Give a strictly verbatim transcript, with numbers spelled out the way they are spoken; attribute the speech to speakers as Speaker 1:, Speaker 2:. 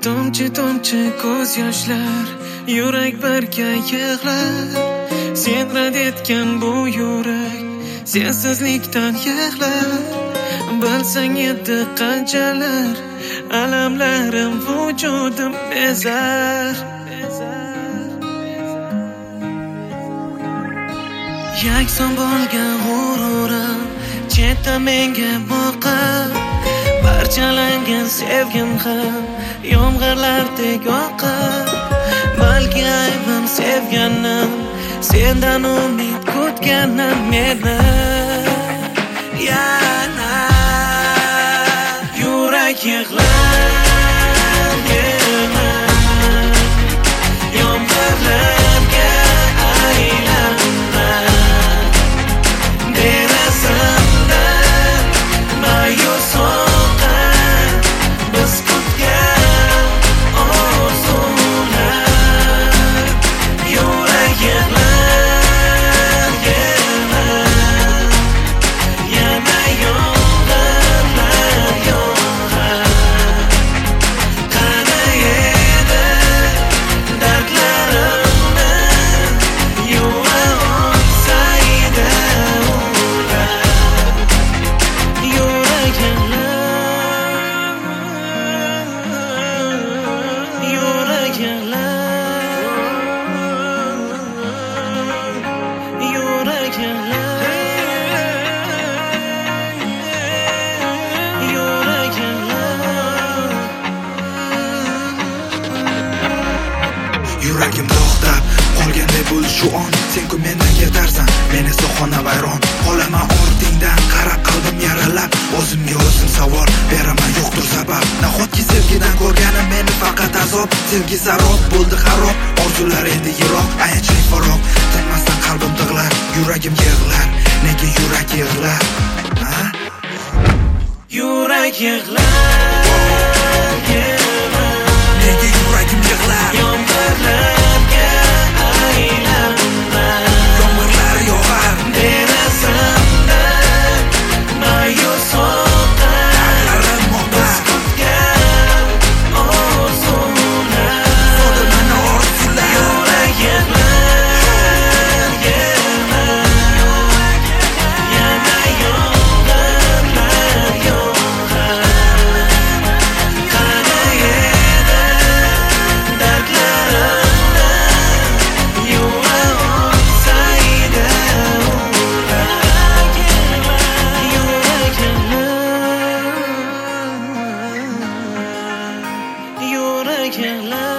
Speaker 1: Tomchi tomchi ko'z yoshlar, yurak birga yig'lar. Sen rad etgan bu yurak sensizlikdan yig'lar. Bilsang edi qanchalar alamlarim vujudim bezar. Yakson bo'lgan g'ururim chetda menga boqar. Parchalangan sevgim ham yomg'irlardek oqar. Balki aybim sevganim, sendan umid kutganim meni. Yana yurak yig'lar, yig'lar, yomg'irlarga aylanar. Derasamda ma'yus oqar, biz kutgan orzular. Yurak yig'lar, yig'lar, yana yomg'irlar yog'ar. Qani edi dardlarimni yuva olsa edi ular. Yurak yig'lar, yurak yig'lar, yurak yig'lar, yurak yig'lar.
Speaker 2: Yuragim to'xtab qolganday bo'l shu on. Sen-ku mendan ketarsan, men esa xonavayron. Qolaman ortingdan qarab qalbim yaralab. O'zimga o'zim savol beraman, yo'qdir sabab. Nahotki sevgidan ko'rganim meni faqat azob. Sevgi sarob bo'ldi xarob, orzular endi yiroq. Ayanchli faroq, tinmasdan qalbim tig'lar. Yuragim yig'lar, nega yurak yig'lar? Ha?
Speaker 1: Yurak yig'lar, yig'lar,
Speaker 2: Nega yuragim yig'lar?
Speaker 1: yomg'irlarga aylanar.
Speaker 2: Yomg'irlar yog'ar,
Speaker 1: Derasamda ma'yus oqar,
Speaker 2: dardlarim
Speaker 1: biz
Speaker 2: oqar.
Speaker 1: kutgan orzular.
Speaker 2: Sodir mana orzular.
Speaker 1: Yurak yig'lar, yig'lar, yana yomg'irlar yog'ar. Qani edi dardlarimni yuva olsa edi ular. Yurak yig'lar, yurak yig'lar.